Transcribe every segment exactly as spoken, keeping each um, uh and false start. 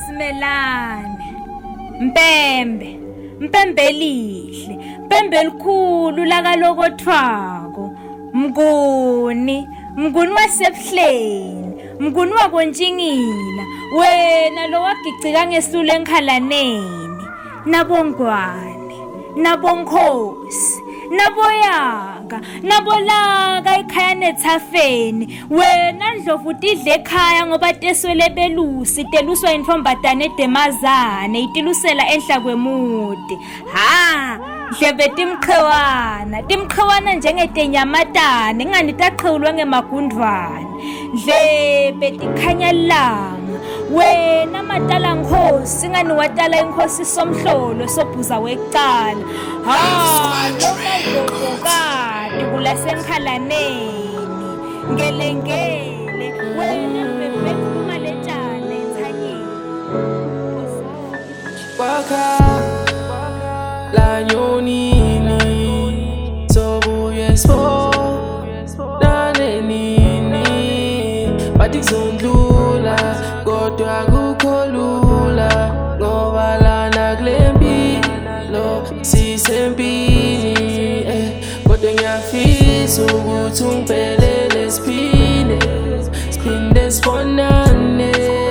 Simelane Mpembe Mpembe lihle Mpembe likhulu lakalokothwako Mnguni Mnguni wasebuhleni Mnguni wakontshingila wena lo wagicika ngesulu enkhalaneni nabongwane nabonkhosi naboyanga nabolaka ekhaya nethafeni wena ndlovu utidle ekhaya ngoba teswele belusi teluswa infombatane edemazane itilusela enhla kwemude ha Dlebe timqhewana timqhewana njengetenyamatane ngani taqhewulwa ngemagundwane Dlebe tikhanya langa wena matala nkhosi ngani watala inkosi somhlolo sobhuza wecala ha lokazokati kulasenkhalaneni ngelengele wena bebekhuma letshana ethanyeni Waka la nyonini sobuye spo dane nini bathi zondlula kodwa kukholula ngoba lana kulempilo sisempini eh kodwa ngiyafisa ukuthi ungiphelele siphinde siphinde sibonane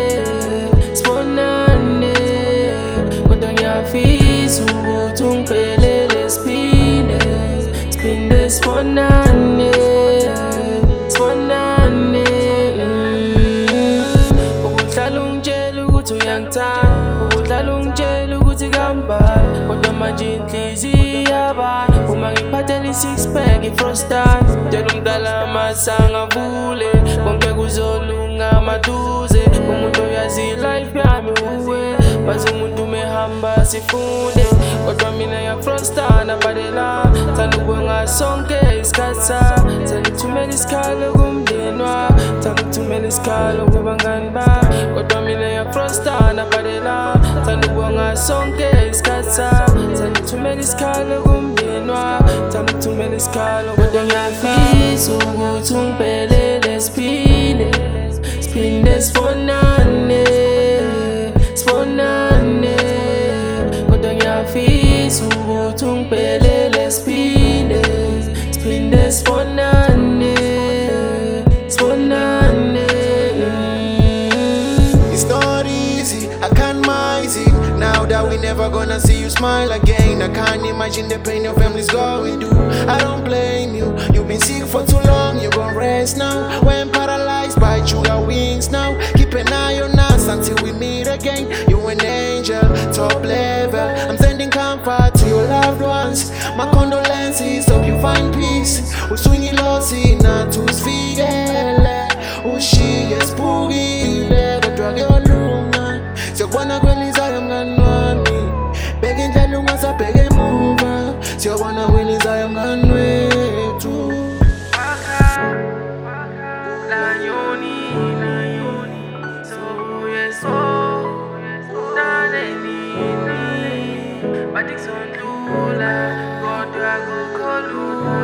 sibonane kodwa ngiyafisa ukuthi ungiphelele siphinde siphinde sibonane sibonane ukuhlala ungitshela ukuthi uyangithanda ukuhlala ungitshela ukuthi kambani kodwa manje inhliziyo iyabala uma ngiphathela i-six pack i-frostan tshela umdala amasanga avule konke kuzolunga maduze umuntu oyazi life yami uwe bazi umuntu umehamba sifunde kodwa mina ya-frostan abalela thanda ukwenga sonke isikhathi sami thanda ukuthumela isikhalo kumndeni wami thanda ukuthumela isikhalo kubangani bami kodwa mina ya-frostan abalela thanda ukwenga sonke isikhathi sami thanda ukuthumela isikhalo kumndeni wami thanda ukuthumela isikhalo kodwa ngiyafisa ukuthi ungiphelele siphinde siphinde sibonane sibonane kodwa ngiyafisa ukuthi ungiphelele siphinde siphinde sibonane sibonane It's not easy, I can't mind it. Now that we never gonna see you smile again, I can't imagine the pain your family's going through. I don't blame you, you've been sick for too long, you gon' rest now. When paralyzed by your wings now, keep an eye on us until we meet again. You an angel, top level. I'm sending comfort to your loved ones. My condolences, hope you find peace. Uswingi losi na tusfigele, ushiye spugile, kodwa kuyolunga. Siyobona kwelizayo mngani wami, bheka indlela ungasabheka emuva. Siyobona kwelizayo mngani wethu. La nyoni, la nyoni, sobuye so dane nini bathi zondlula kodwa kukholula